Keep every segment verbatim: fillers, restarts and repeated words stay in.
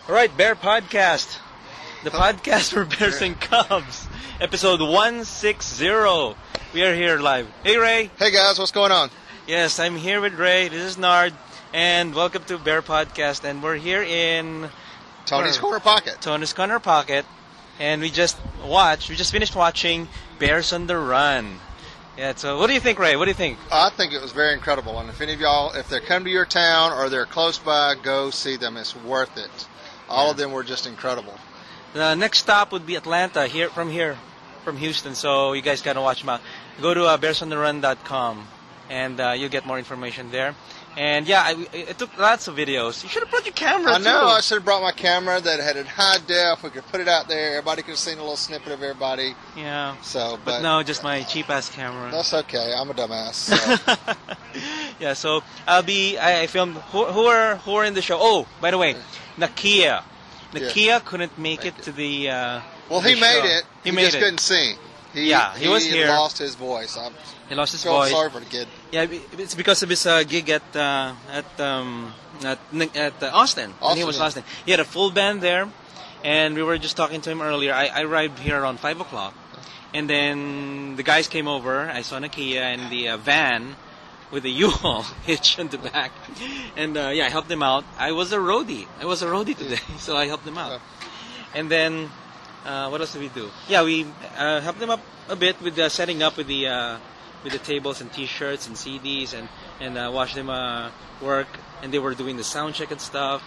All right, Bear Podcast. The podcast for Bears and Cubs. Episode one sixty. We are here live. Hey, Ray. Hey, guys. What's going on? Yes, I'm here with Ray. This is Nard. And welcome to Bear Podcast. And we're here in... Tony's Corner Pocket. Tony's Corner Pocket. And we just watched, we just finished watching Bears on the Run. Yeah, so what do you think, Ray? What do you think? I think it was very incredible. And if any of y'all, if they come to your town or they're close by, go see them. It's worth it. All yeah. of them were just incredible. The next stop would be Atlanta, here from here, from Houston. So you guys gotta watch them out. Go to uh, bears on the run dot com, and uh, you'll get more information there. And yeah, I, I took lots of videos. You should have brought your camera. I know. Too. I should have brought my camera that had it high def. We could put it out there. Everybody could have seen a little snippet of everybody. Yeah. So, but, but no, just my cheap ass camera. That's okay. I'm a dumbass. So. Yeah. So I'll be. I, I filmed. Who, who are who are in the show? Oh, by the way, Nakia. Nakia yeah. couldn't make Thank it you. to the. Uh, well, the he made show. it. He, he made just it. couldn't sing. He, yeah, he, he was here. He lost his voice. I'm he lost his so voice. sorry for the kid. Yeah, it's because of his uh, gig at uh, at um, at, at uh, Austin. Austin. When he was Austin. He had a full band there, and we were just talking to him earlier. I, I arrived here around five o'clock, and then the guys came over. I saw Nakia in the uh, van with a U-Haul hitch in the back, and uh, yeah, I helped them out. I was a roadie. I was a roadie today, so I helped them out. And then, uh, what else did we do? Yeah, we uh, helped them up a bit with uh, setting up with the uh, with the tables and T-shirts and C Ds, and and uh, watch them uh, work. And they were doing the sound check and stuff.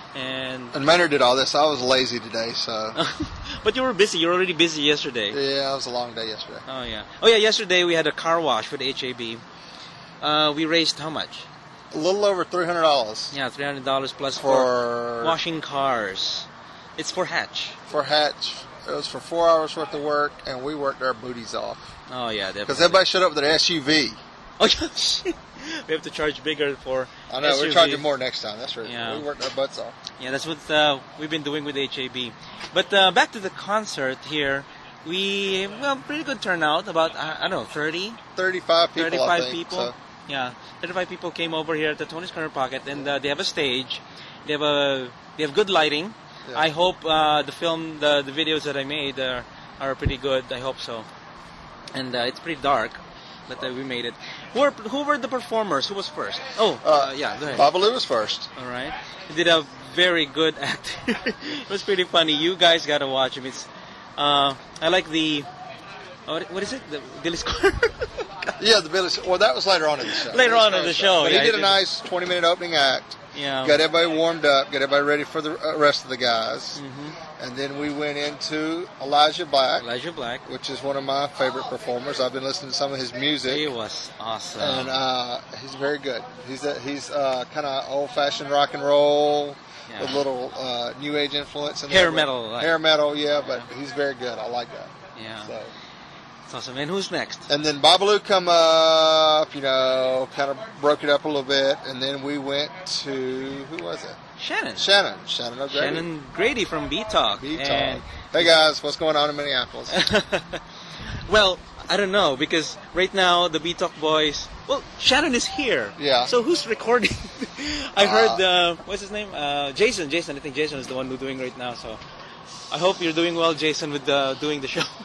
And and Maynard did all this. I was lazy today, so. But you were busy. You were already busy yesterday. Yeah, it was a long day yesterday. Oh yeah. Oh yeah. Yesterday we had a car wash for the H A B. Uh, we raised how much? A little over three hundred dollars. Yeah, three hundred dollars plus for, for washing cars. It's for Hatch. For Hatch. It was for four hours worth of work, and we worked our booties off. Oh, yeah, definitely. Because everybody showed up with their S U V. Oh, yeah, we have to charge bigger for I know, S U V. We're charging more next time. That's right. Yeah. We worked our butts off. Yeah, that's what uh, we've been doing with H A B. But uh, back to the concert here. We, well, pretty good turnout. About, I don't know, thirty? thirty-five people, thirty-five I think, people. So. Yeah, thirty-five people came over here at the Tony's Corner Pocket, and uh, they have a stage. They have a they have good lighting. Yeah. I hope uh, the film, the the videos that I made are are pretty good. I hope so. And uh, it's pretty dark, but uh, we made it. Who were who were the performers? Who was first? Oh, uh, uh, yeah, go ahead. Babalu was first. All right, he did a very good act. It was pretty funny. You guys gotta watch him. It's uh, I like the. Oh, what is it? The Billy Square? Yeah, the Billy. Well, that was later on in the show. Later on in the show, but yeah, he did he a nice twenty-minute opening act. Yeah. Got everybody warmed up. Got everybody ready for the rest of the guys. Mm-hmm. And then we went into Elijah Black. Elijah Black, which is one of my favorite performers. I've been listening to some of his music. He was awesome. And uh, he's very good. He's a, he's uh, kind of old-fashioned rock and roll. Yeah. With a little uh, new age influence in hair there. metal, like. Hair metal, yeah, but he's very good. I like that. Yeah. So. Awesome. And who's next? And then Babalu come up, you know, kind of broke it up a little bit, and then we went to, who was it? Shannon. Shannon. Shannon O'Grady. Shannon Grady from B-Talk. B-Talk. And hey guys, what's going on in Minneapolis? Well, I don't know, because right now the B-Talk boys, well, Shannon is here. Yeah. So who's recording? I heard, uh, what's his name? Uh, Jason. Jason. I think Jason is the one who's doing right now, so I hope you're doing well, Jason, with uh, doing the show.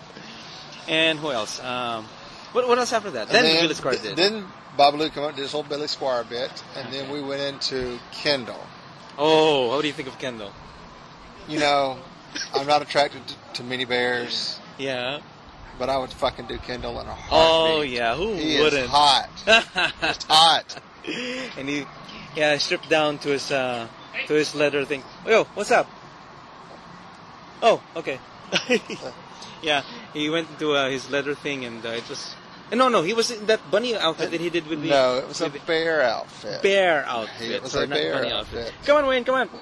And who else? Um, what, what else after that? Then, then Billy Squire did. Then Babalu came up and did his whole Billy Squire bit, and then we went into Kendall. Oh, what do you think of Kendall? You know, I'm not attracted to, to mini bears. Yeah. But I would fucking do Kendall in a heartbeat. Oh, yeah. Who he wouldn't? Is hot. Just hot. And he, yeah, stripped down to his, uh, to his leather thing. Yo, what's up? Oh, okay. Yeah, he went into uh, his leather thing, and uh, it was... No, no, he was in that bunny outfit that he did with the... No, it was a bear outfit. Bear outfit. It was a bear outfit. outfit. Come on, Wayne, come on.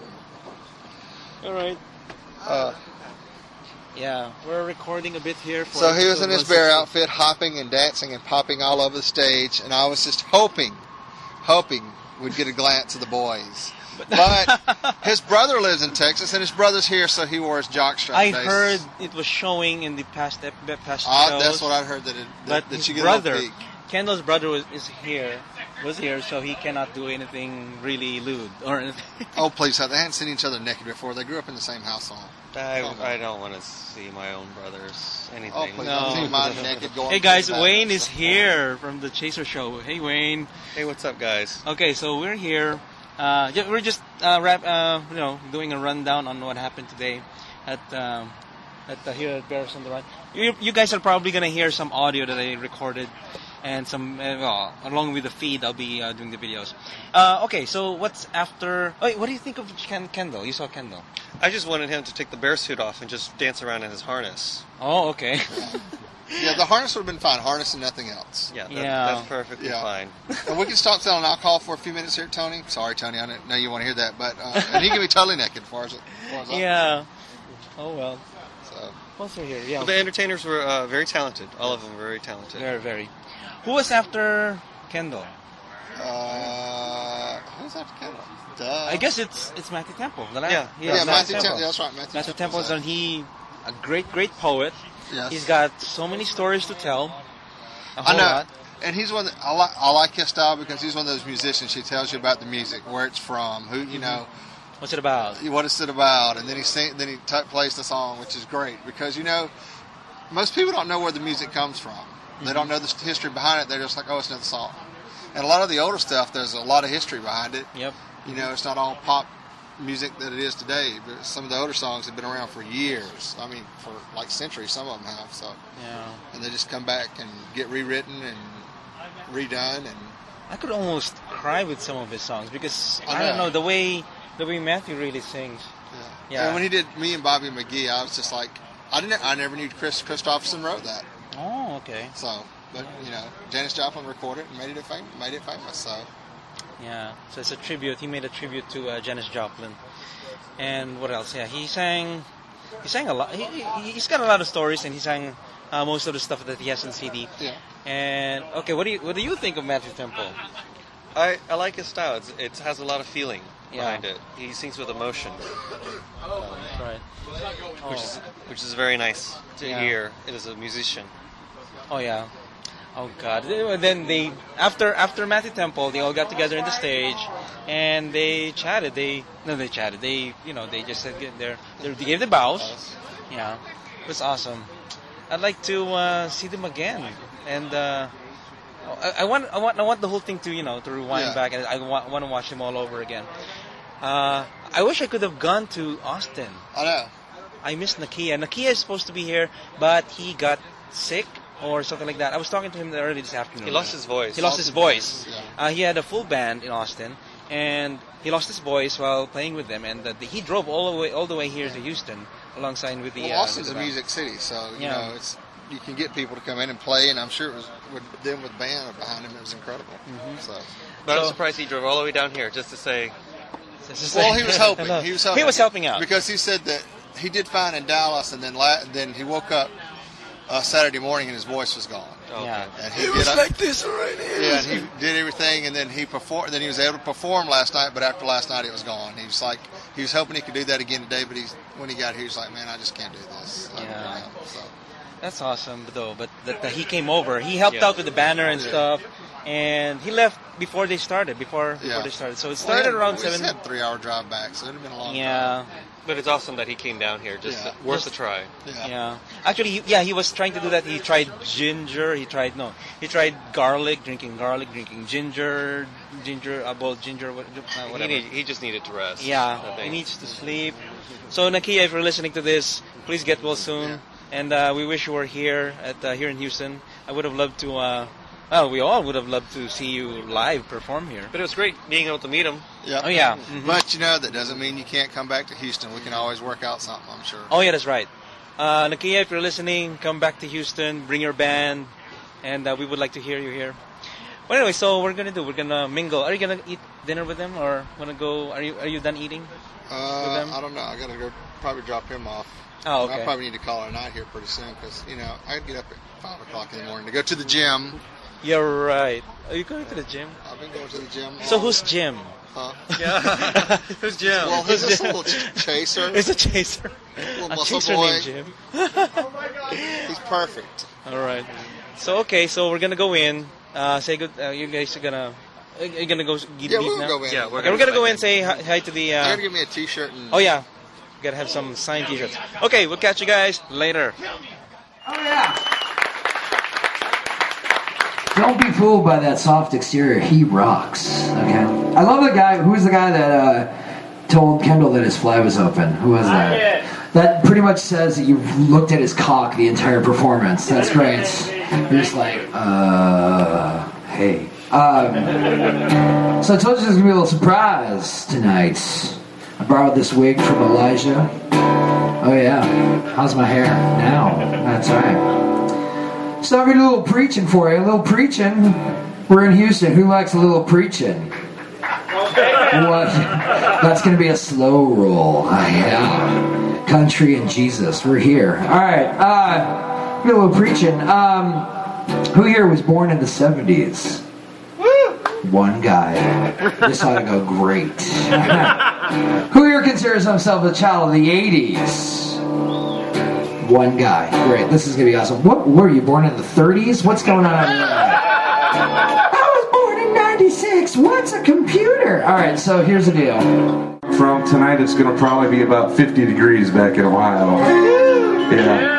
All right. Uh, yeah, we're recording a bit here. For so he was in his bear outfit, hopping and dancing and popping all over the stage, and I was just hoping, hoping we'd get a glance of the boys. But his brother lives in Texas, and his brother's here, so he wore his jockstrap. I bases. heard it was showing in the past past uh, shows. That's what I heard. That, it, that, but that his you get brother, a peek. Kendall's brother, was, is here, was here, so he cannot do anything really lewd or anything. Oh, please, they hadn't seen each other naked before. They grew up in the same household. I, I don't want to see my own brothers anything. Oh, please, No. don't see mine naked going Hey to guys, the bathroom. Wayne is here from the Chaser Show. Hey Wayne. Hey, what's up, guys? Okay, so we're here. Uh, ju- we're just uh, wrap, uh, you know, doing a rundown on what happened today at um, at uh, here at Bears on the Run. You, you guys are probably gonna hear some audio that I recorded, and some uh, well, along with the feed, I'll be uh, doing the videos. Uh, okay, so what's after? Oh, wait, what do you think of Ken- Kendall? You saw Kendall. I just wanted him to take the bear suit off and just dance around in his harness. Oh, okay. Yeah, the harness would have been fine. Harness and nothing else. Yeah, that, Yeah. that's perfectly Yeah. fine. And we can stop selling alcohol for a few minutes here, Tony. Sorry, Tony, I know you want to hear that, but uh, and he can be totally naked, as far as, as, far as I'm Yeah. Oh well. concerned, Also here, yeah. Well, the entertainers were uh, very talented. All of them were very talented. Very, very. Who was after Kendall? So, uh, who's after Kendall? Duh. I guess it's it's Matthew Temple. The last, Yeah. Yeah, Matthew Matthew Temple. Temple. Yeah, that's right, Matthew, Matthew Temple is Temple's on. He a great, great poet. Yes. He's got so many stories to tell. A I whole know. lot. And he's one that I like. I like his style because he's one of those musicians. He tells you about the music, where it's from, who you know, What's it about? what it's it about, and then he sing, then he t- plays the song, which is great because you know, most people don't know where the music comes from. They don't know the history behind it. They're just like, oh, it's another song. And a lot of the older stuff, there's a lot of history behind it. Yep. You know, it's not all pop music that it is today, but some of the older songs have been around for years. I mean, for like centuries, some of them have. So, Yeah. and they just come back and get rewritten and redone, and I could almost cry with some of his songs because I I, don't know. know the way the way Matthew really sings. yeah. Yeah. And when he did me and Bobby McGee, I was just like, I didn't, I never knew Chris Christopherson wrote that. Oh, okay. So, but you know, Janis Joplin recorded it and made it famous. Made it famous. So, Yeah. So it's a tribute. He made a tribute to uh, Janis Joplin. And what else? Yeah, he sang. He sang a lot. He, he, he's got a lot of stories, and he sang uh, most of the stuff that he has on C D. yeah. And okay, what do you what do you think of Matthew Temple? I, I like his style. It's, it has a lot of feeling Yeah. behind it. He sings with emotion, Right. which is which is very nice to Yeah. hear. It is a musician. Oh yeah. Oh God. Then they after after Matthew Temple, they all got together in the stage, and they chatted. They no, they chatted. They you know they just said their they gave the bows. Yeah, it was awesome. I'd like to uh, see them again, and uh, I, I want I want I want the whole thing to you know to rewind Yeah. back, and I want, want to watch them all over again. Uh, I wish I could have gone to Austin. I know. I miss Nakia. Nakia is supposed to be here, but he got sick or something like that. I was talking to him early this afternoon. He lost his voice. He lost his voice. Yeah. Uh, he had a full band in Austin, and he lost his voice while playing with them. And uh, the, he drove all the way all the way here to Houston alongside with the. Well, uh, Austin's with a the band. music city, so you Yeah. know it's you can get people to come in and play, and I'm sure it was with them with band behind him. It was incredible. So, But I'm So- surprised he drove all the way down here just to say, It's just well, like- he was helping. He was helping. He was helping out. because he said that he did fine in Dallas, and then la- then he woke up uh, Saturday morning and his voice was gone. oh, Yeah. okay. And he did this already. yeah, and he did everything, and then he performed. Then he was able to perform last night, but after last night, it was gone. He was like, he was hoping he could do that again today, but he's when he got here, he's like, man, I just can't do this. I don't Yeah. know. So, That's awesome, though. But that, that he came over. He helped Yeah. out with the banner and Yeah. stuff, and he left before they started. Before before Yeah. they started, so it we started had, around we seven. had a three-hour drive back, so it'd have been a long Yeah, But it's awesome that he came down here. Just Yeah. worth Just- a try. time. Yeah. yeah. Actually, he, yeah, he was trying to do that. He tried ginger. He tried no. He tried garlic, drinking garlic, drinking ginger, ginger, uh, boiled ginger, what- uh, He, whatever. need, he just needed to rest. I Yeah, he think. needs to sleep. So Nakia, if you're listening to this, please get well soon. And uh, we wish you were here at uh, here in Houston. I would have loved to. Uh, well, we all would have loved to see you live perform here. But it was great being able to meet him. Yeah. Oh yeah. Mhm. But you know that doesn't mean you can't come back to Houston. We can always work out something, I'm sure. Oh yeah, that's right. Uh, Nakia, if you're listening, come back to Houston. Bring your band, and uh, we would like to hear you here. Well, anyway, so we're gonna do. We're gonna mingle. Are you gonna eat dinner with them, or wanna go? Are you Are you done eating? Uh, them? I don't know. I gotta go probably drop him off. Oh, I okay. probably need to call it a night here pretty soon because you know I get up at five o'clock in the morning to go to the gym. You're right. Are you going to the gym? I've been going to the gym. So all- who's Jim? Huh? Yeah. Who's Jim? Well, he's just a little ch- chaser. It's a chaser. Little A muscle chaser boy. named Jim. He's perfect. All right. So okay, so we're gonna go in. Uh, say good. Uh, you guys are gonna. Are you gonna go get Yeah, leave we'll now? go in. Yeah, we're Okay, we're gonna go in and say hi, hi to the. You Uh, gotta give me a T-shirt. And oh yeah, we gotta have some signed T-shirts. Okay, we'll catch you guys later. Oh yeah. Don't be fooled by that soft exterior. He rocks. Okay. I love the guy. Who was the guy that uh, told Kendall that his fly was open? Who was that? That pretty much says that you looked at his cock the entire performance. That's great. You're just like, uh, hey. Um, so I told you there's gonna be a little surprise tonight. I borrowed this wig from Elijah. Oh yeah. How's my hair now? That's right. So I'm gonna do a little preaching for you. A little preaching. We're in Houston. Who likes a little preaching? What? That's gonna be a slow roll. Uh, yeah. Country and Jesus. We're here. All right. Uh, do a little preaching. Um, who here was born in the seventies? One guy. This ought to go great. Who here considers himself a child of the eighties? One guy. Great. This is going to be awesome. What were you born in the thirties? What's going on? I was born in ninety-six. What's a computer? All right, so here's the deal. From tonight, it's going to probably be about fifty degrees back in Ohio. Yeah.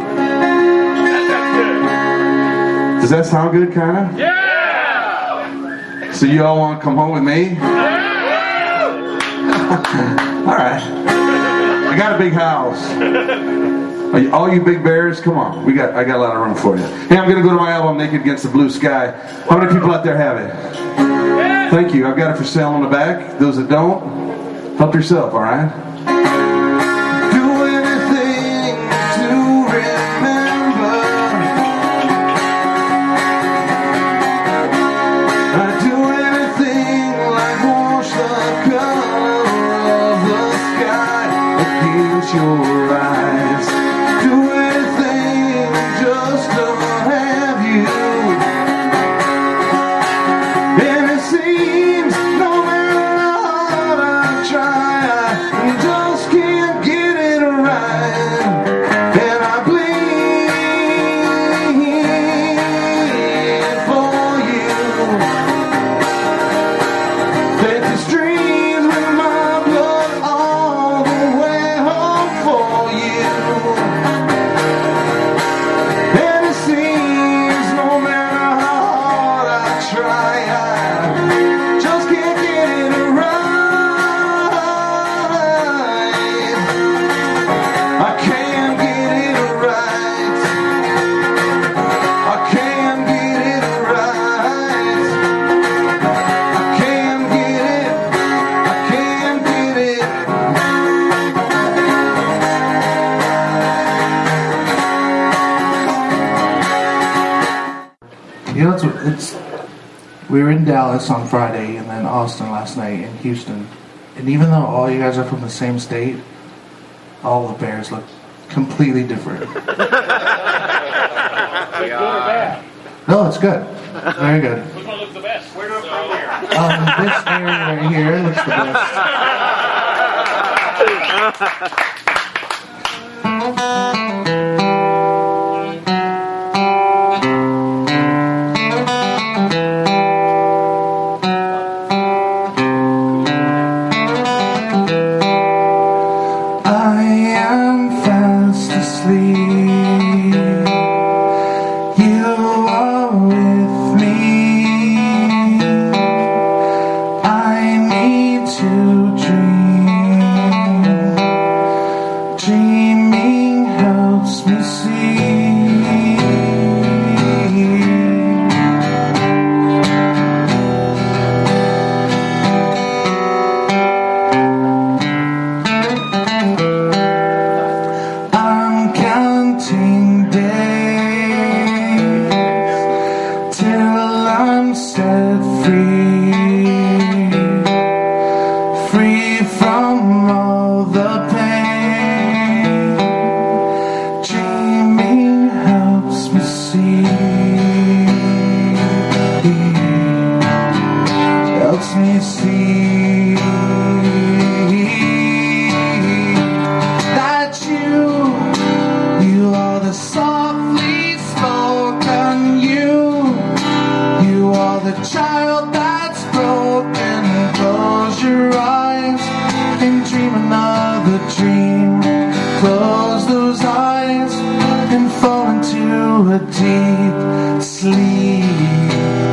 Does that sound good, kind of? Yeah! So you all want to come home with me? Yeah! All right. I got a big house. All you big bears, come on. We got. I got a lot of room for you. Hey, I'm going to go to my album, Naked Against the Blue Sky. How many people out there have it? Thank you. I've got it for sale on the back. Those that don't, help yourself, all right? Do anything to remember. I do anything like wash the color of the sky against your eyes. Just to have you. And it seems no matter how hard I try, I just can't get it right. And I bleed for you. That this dreams with my blood all the way home for you. You know, it's, it's we were in Dallas on Friday and then Austin last night in Houston. And even though all you guys are from the same state, all the Bears look completely different. Good or bad? No, it's good. Very good. Which one looks the best? Where do it from here? Um, this area right here looks the best. Softly spoken, you, you are the child that's close those eyes and fall into a deep sleep.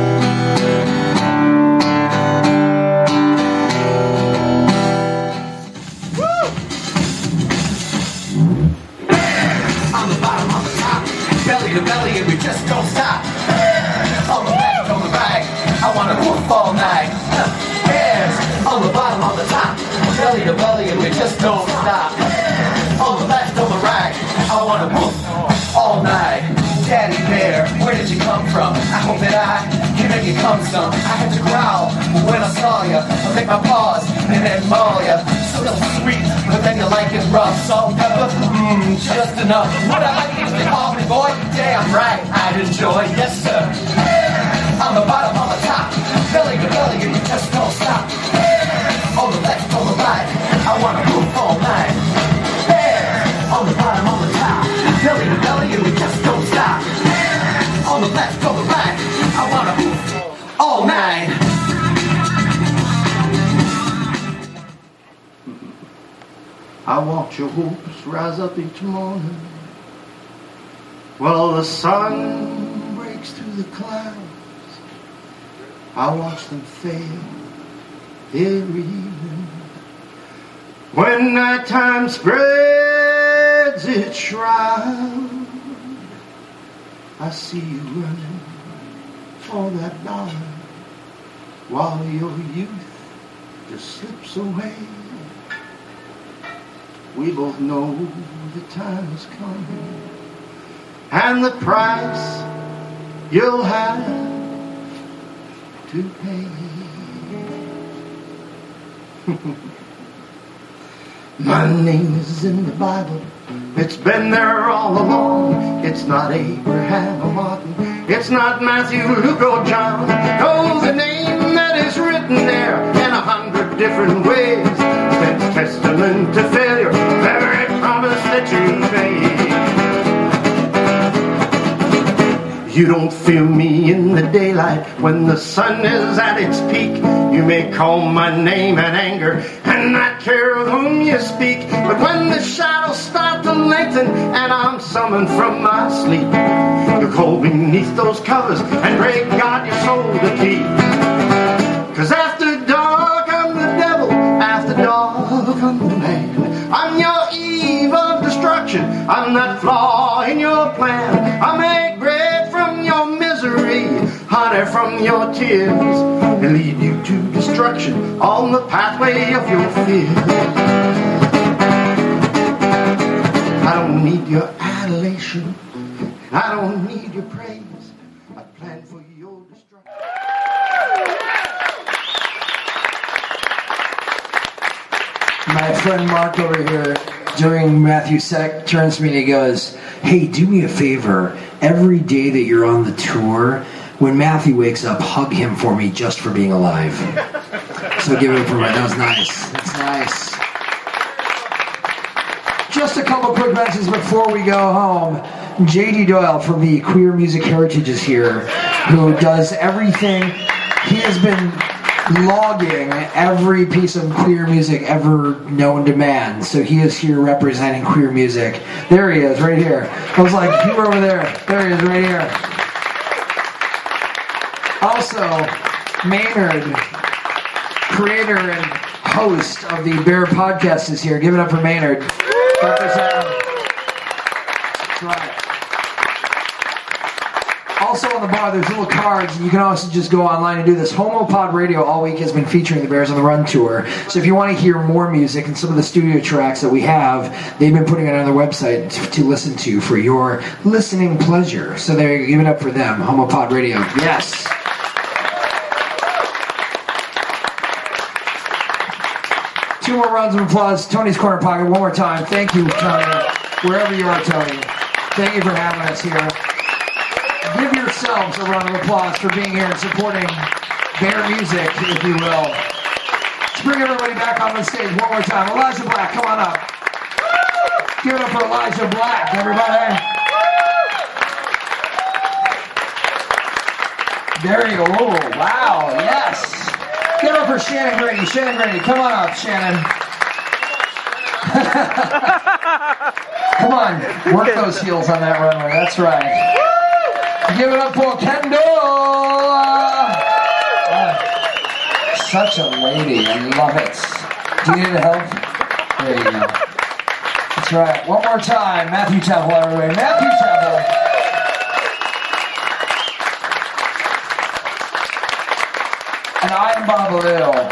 On the bottom, on the top, belly to belly, and we just don't stop. On the left, on the right, I wanna whoop all night. Hands on the bottom, on the top, belly to belly, and we just don't stop. On the left, on the right, I wanna whoop all night. Daddy bear, where did you come from? I hope that I can make you come some. I had to growl when I saw ya. I'll take my paws and then maul ya. So little sweet, but then you like it rough. Salt, pepper, mmm, just enough. What I like is they call me boy. Damn right, I'd enjoy, yes sir. On the bottom, on the top, belly to belly, and you just don't stop. On the left, on the right, I wanna move all night. On the bottom, on the top, belly to belly, and we just don't stop. On the left, on the right, I wanna move all night. I watch your hopes rise up each morning. Well, the sun breaks through the clouds. I watch them fade every evening. When night time spreads its shroud, I see you running for that dollar while your youth just slips away. We both know the time is coming, and the price you'll have to pay. My name is in the Bible. It's been there all along. It's not Abraham or Martin. It's not Matthew, Luke, or John. No, the name that is written there in a hundred different ways stands testament to failure, every promise that you made. You don't feel me in the daylight when the sun is at its peak. You may call my name in anger and not care of whom you speak. But when the shadows start to lengthen and I'm summoned from my sleep, you cold beneath those covers and pray God your soul to keep. Cause after dark I'm the devil, after dark I'm the man. I'm your eve of destruction, I'm that flaw in your plan. I make bread from your misery, honey from your tears, and lead you to destruction on the pathway of your fear. I don't need your adulation, I don't need your praise. I plan for your destruction. My friend Mark over here, during Matthew's set, turns to me and he goes, hey, do me a favor. Every day that you're on the tour, when Matthew wakes up, hug him for me just for being alive. So give it up for me. That was nice. That's nice. Just a couple quick mentions before we go home. J D Doyle from the Queer Music Heritage is here, who does everything. He has been logging every piece of queer music ever known to man. So he is here representing queer music. There he is, right here. I was like, you were over there. There he is, right here. Also, Maynard, creator and host of the Bear Podcast, is here. Give it up for Maynard. Representing. That's right. Also on the bar, there's little cards, and you can also just go online and do this. Homopod Radio all week has been featuring the Bears on the Run tour. So if you want to hear more music and some of the studio tracks that we have, they've been putting it on their website to, to listen to for your listening pleasure. So there you go. Give it up for them. Homopod Radio. Yes. Two more rounds of applause. Tony's Corner Pocket, one more time. Thank you, Tony. Wherever you are, Tony. Thank you for having us here. Give yourselves a round of applause for being here and supporting Bear music, if you will. Let's bring everybody back on the stage one more time. Elijah Black, come on up. Give it up for Elijah Black, everybody. There you go. Oh, wow, yes. Give it up for Shannon Grady. Shannon Grady, come on up, Shannon. Come on, work those heels on that runway. That's right. Give it up for Kendall. Uh, such a lady. I love it. Do you need help? There you go. That's right. One more time. Matthew Temple, everybody. Matthew Temple. And I am Bob O'Neill.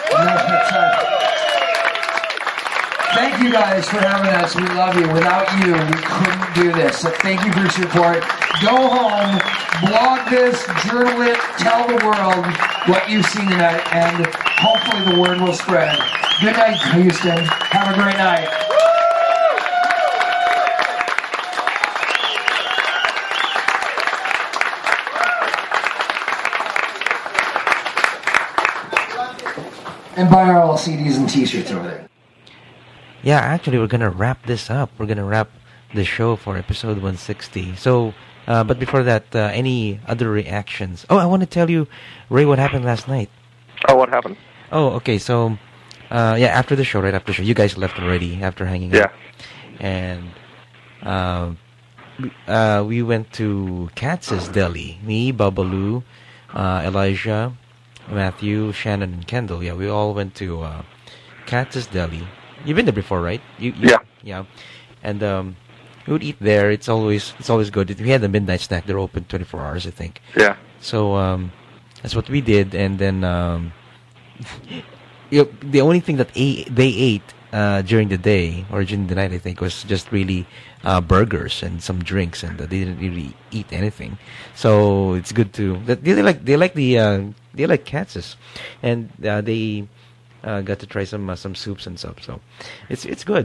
Thank you guys for having us. We love you. Without you, we couldn't do this. So thank you for your support. Go home, blog this, journal it, tell the world what you've seen tonight, and hopefully the word will spread. Good night, Houston. Have a great night. And buy our all C Ds and T-shirts over there. Yeah, actually, we're gonna wrap this up. We're gonna wrap the show for episode one sixty. So, uh, but before that, uh, any other reactions? Oh, I want to tell you, Ray, what happened last night. Oh, what happened? Oh, okay. So, uh, yeah, after the show, right after the show, you guys left already after hanging yeah. out. And uh, we, uh, we went to Katz's Deli. Me, Babalu, uh, Elijah, Matthew, Shannon, and Kendall. Yeah, we all went to uh, Katz's Deli. You've been there before, right? You, you, yeah. Yeah. And um, we would eat there. It's always it's always good. We had the midnight snack. They're open twenty-four hours, I think. Yeah. So um, that's what we did. And then um, you know, the only thing that a- they ate uh, during the day or during the night, I think, was just really uh, burgers and some drinks, and uh, they didn't really eat anything. So it's good to they, they like they like the uh, they like Katz's, and uh, they. Uh, got to try some uh, some soups and stuff, so it's it's good.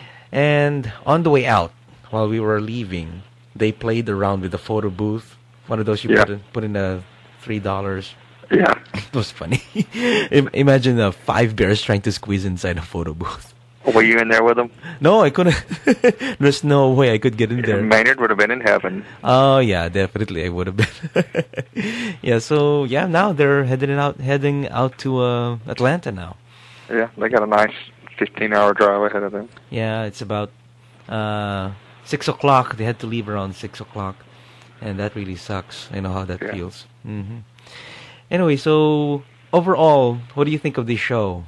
And on the way out, while we were leaving, they played around with the photo booth. One of those you yeah. put in, put in the three dollars. Yeah, it was funny. Imagine uh, five bears trying to squeeze inside a photo booth. Were you in there with them? No, I couldn't. There's no way I could get in there. Maynard would have been in heaven. Oh yeah, definitely I would have been. Yeah, so yeah, now they're heading out, heading out to uh, Atlanta now. Yeah, they got a nice fifteen-hour drive ahead of them. Yeah, it's about uh, six o'clock. They had to leave around six o'clock, and that really sucks. I know how that yeah. feels. Mm-hmm. Anyway, so overall, what do you think of this show?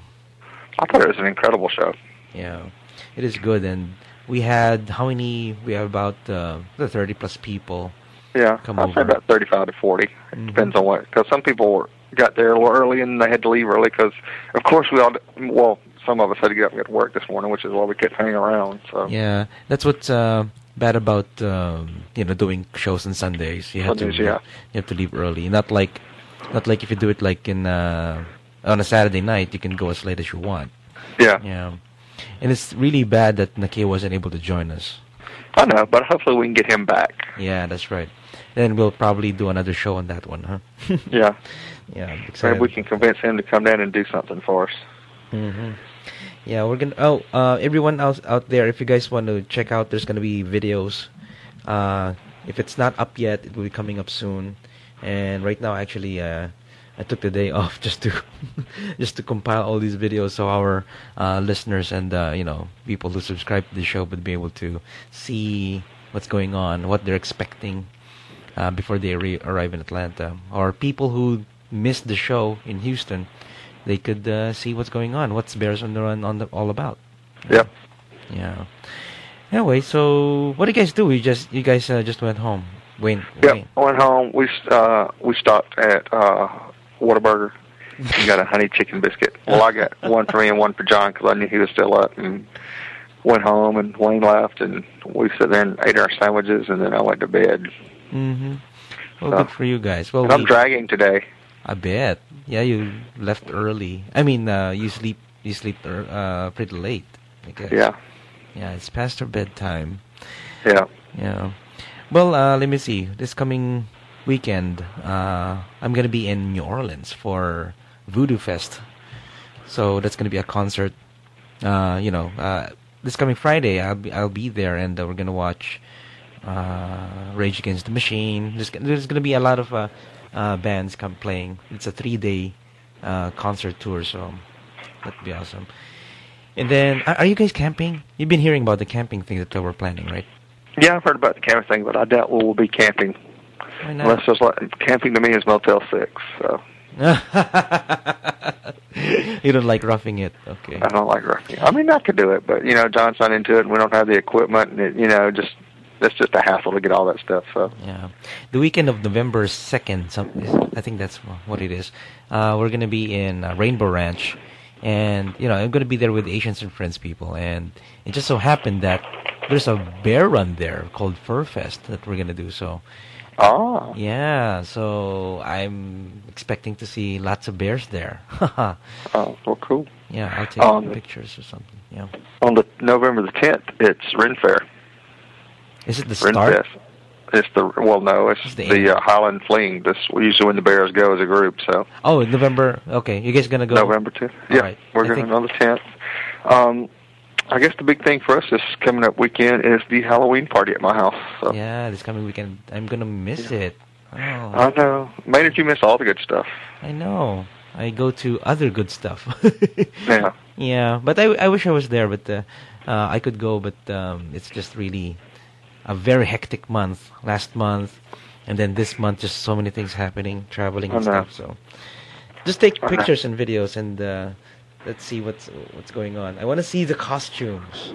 I thought it was an incredible show. Yeah, it is good, and we had how many? We have about uh, thirty plus people. Yeah, come I'd over. say about thirty-five to forty. It mm-hmm. depends on what, because some people were, got there a little early and they had to leave early because, of course, we all, well, some of us had to get up and get to work this morning, which is why we kept hanging around. So yeah, that's what's uh, bad about um, you know doing shows on Sundays. You have Sundays, to yeah. you have to leave early. Not like not like if you do it like in uh, on a Saturday night, you can go as late as you want. Yeah. Yeah. And it's really bad that Nakia wasn't able to join us. I know, but hopefully we can get him back. Yeah, that's right. Then we'll probably do another show on that one, huh? Yeah. Yeah. Maybe we can convince him to come down and do something for us. Mm-hmm. Yeah, we're gonna. Oh, uh, everyone else out there, if you guys want to check out, there's gonna be videos. Uh, if it's not up yet, it will be coming up soon. And right now, actually, uh, I took the day off just to just to compile all these videos so our uh, listeners and uh, you know people who subscribe to the show would be able to see what's going on, what they're expecting uh, before they re- arrive in Atlanta, or people who missed the show in Houston, they could uh, see what's going on, what's Bears on the Run on the, all about. Yep. Yeah. Anyway, so what did you guys do? You just you guys uh, just went home. Wayne. Yep. Wayne. I went home. We uh, we stopped at uh, Whataburger and got a honey chicken biscuit. Well, I got one for me and one for John because I knew he was still up. And went home, and Wayne left, and we sat there and ate our sandwiches, and then I went to bed. Mm-hmm. Well, So- good for you guys. Well, And I'm we- dragging today. I bet. Yeah, you left early. I mean, uh, you sleep you sleep uh, pretty late, I guess. Yeah. Yeah, it's past our bedtime. Yeah. Yeah. Well, uh, let me see. This coming weekend, uh, I'm gonna be in New Orleans for Voodoo Fest. So that's gonna be a concert. Uh, you know, uh, this coming Friday, I'll be I'll be there, and uh, we're gonna watch uh, Rage Against the Machine. There's there's gonna be a lot of uh, uh, bands come playing. It's a three day uh, concert tour, so that'd be awesome. And then, are are you guys camping? You've been hearing about the camping thing that we're planning, right? Yeah, I've heard about the camping thing, but I doubt we'll be camping. Why not? Unless there's like, camping to me is Motel six, so. You don't like roughing it, okay? I don't like roughing it. I mean, I could do it, but, you know, John's not into it, and we don't have the equipment, and, it, you know, just, it's just a hassle to get all that stuff, so. Yeah. The weekend of November second, some, I think that's what it is, uh, we're going to be in uh, Rainbow Ranch, and, you know, I'm going to be there with Asians and Friends people, and it just so happened that there's a bear run there called Fur Fest that we're going to do, so. Oh. Yeah, so I'm expecting to see lots of bears there. Oh, well, cool. Yeah, I'll take um, pictures or something. Yeah. On the November the tenth, it's Ren Fair. Is it the Ren start? Fest. It's the well, no, it's, It's the the, uh, Highland Fling. This usually when the bears go as a group. So. Oh, November. Okay, you guys gonna go? November tenth. Yeah, right. we're I going think- on the tenth. Um, I guess the big thing for us this coming up weekend is the Halloween party at my house. So. Yeah, this coming weekend. I'm gonna miss it. Oh. I know. Made if you miss all the good stuff. I know. I go to other good stuff. Yeah. Yeah, but I, I wish I was there, but uh, uh, I could go, but um, it's just really a very hectic month. Last month, and then this month, just so many things happening, traveling and I know. stuff. So just take I know. pictures and videos, and uh, let's see what's what's going on. I want to see the costumes.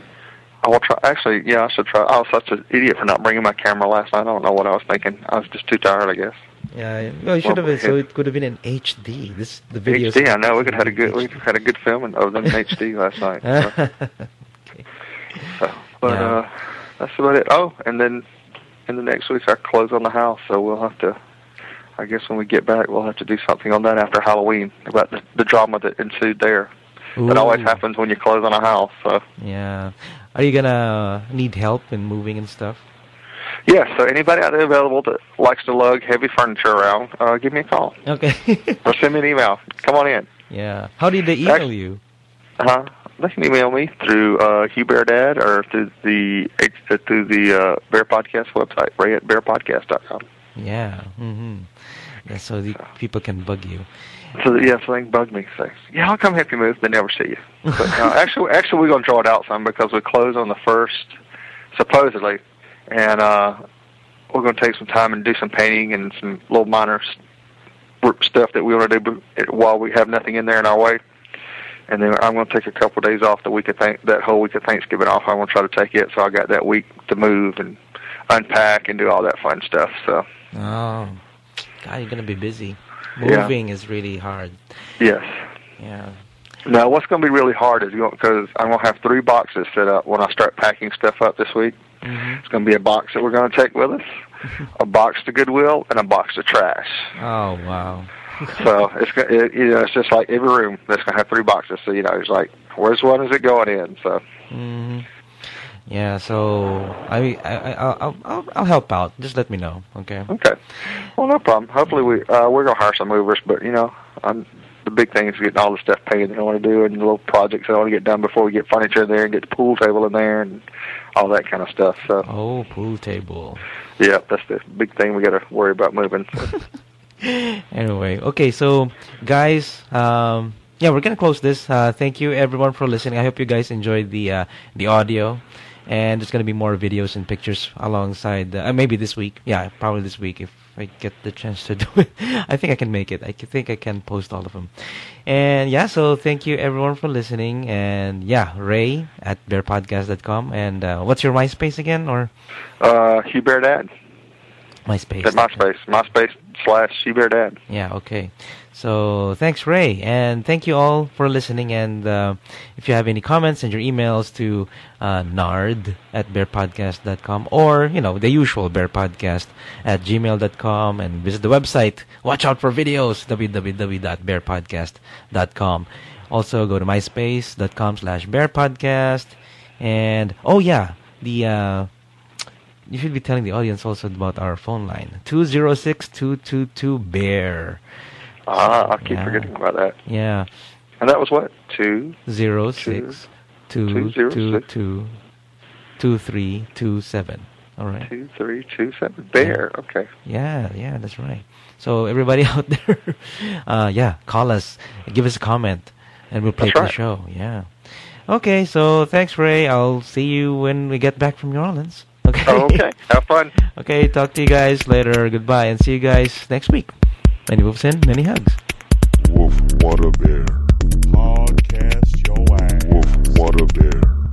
I will try. Actually, yeah, I should try. I was such an idiot for not bringing my camera last night. I don't know what I was thinking. I was just too tired, I guess. Yeah, well, you should Well, have. So it- it could have been in H D. This the video. H D, I know. We could have had a good. We could have had a good filming other than H D last night. So. Okay. So, but Yeah. uh, that's about it. Oh, and then in the next week's our close on the house, so we'll have to. I guess when we get back, we'll have to do something on that after Halloween about the, the drama that ensued there. That always Ooh. happens when you close on a house. So. Yeah. Are you gonna need help in moving and stuff? Yeah, so anybody out there available that likes to lug heavy furnituure around, uh, give me a call. Okay. Or send me an email. Come on in. Yeah. How did they email Actually- you? Uh-huh. They can email me through uh, Hugh Bear Dad or through the uh, through the uh, Bear Podcast website, ray at bear podcast dot com. Yeah. Mm-hmm. Yeah. So the people can bug you. So yeah, so they can bug me. Say, yeah, I'll come help you move. They never see you. But uh, actually, actually, we're gonna draw it out some because we close on the first, supposedly, and uh, we're gonna take some time and do some painting and some little minor st- stuff that we want to do while we have nothing in there in our way. And then I'm going to take a couple of days off the week of th- that whole week of Thanksgiving off. I'm going to try to take it, so I got that week to move and unpack and do all that fun stuff. So. Oh, God, you're gonna be busy. Yeah. Moving is really hard. Yes. Yeah. Now, what's going to be really hard is because I'm going to have three boxes set up when I start packing stuff up this week. Mm-hmm. It's going to be a box that we're going to take with us, a box to Goodwill, and a box to trash. Oh wow. So it's go- it, you know it's just like every room that's going to have three boxes. So you know it's like where's one is it going in? So. Mm-hmm. Yeah. So I I I I'll, I'll I'll help out. Just let me know. Okay. Okay. Well, no problem. Hopefully we uh, we're going to hire some movers, but you know I'm. The big thing is getting all the stuff painted that I want to do and the little projects that I want to get done before we get furniture in there and get the pool table in there and all that kind of stuff. So. Oh, pool table. Yeah, that's the big thing we got to worry about moving. So. Anyway, okay, so guys, um, yeah, we're gonna close this. Uh, thank you everyone for listening. I hope you guys enjoyed the uh, the audio, and there's gonna be more videos and pictures alongside. Uh, maybe this week, yeah, probably this week if I get the chance to do it. I think I can make it. I can- think I can post all of them. And yeah, so thank you everyone for listening. And yeah, Ray at bear podcast dot com. And uh, what's your MySpace again, or Uh, Hugh Bear Dad. MySpace? At MySpace. MySpace slash Hugh Bear Dad. Yeah, okay. So thanks, Ray, and thank you all for listening. And uh, if you have any comments, send your emails to uh, nard at bear podcast dot com or, you know, the usual bearpodcast at gmail dot com, and visit the website. Watch out for videos, w w w dot bear podcast dot com. Also, go to myspace dot com slash bearpodcast. And, oh yeah, the... Uh, you should be telling the audience also about our phone line. two zero six, two two two, bear. Ah, I keep Yeah. forgetting about that. Yeah. And that was what? Two? Zero six two two zero two six. two two three two seven. All right. Two, three, two, seven. Bear. Okay. Yeah, yeah, that's right. So everybody out there, uh, yeah, call us, give us a comment, and we'll play That's the right. show. Yeah. Okay, so thanks, Ray. I'll see you when we get back from New Orleans. Okay. Oh, okay. Have fun. Okay, talk to you guys later. Goodbye, and see you guys next week. Many wolves in, many hugs. Wolf, what a bear. Podcast your ass. Wolf, what a bear.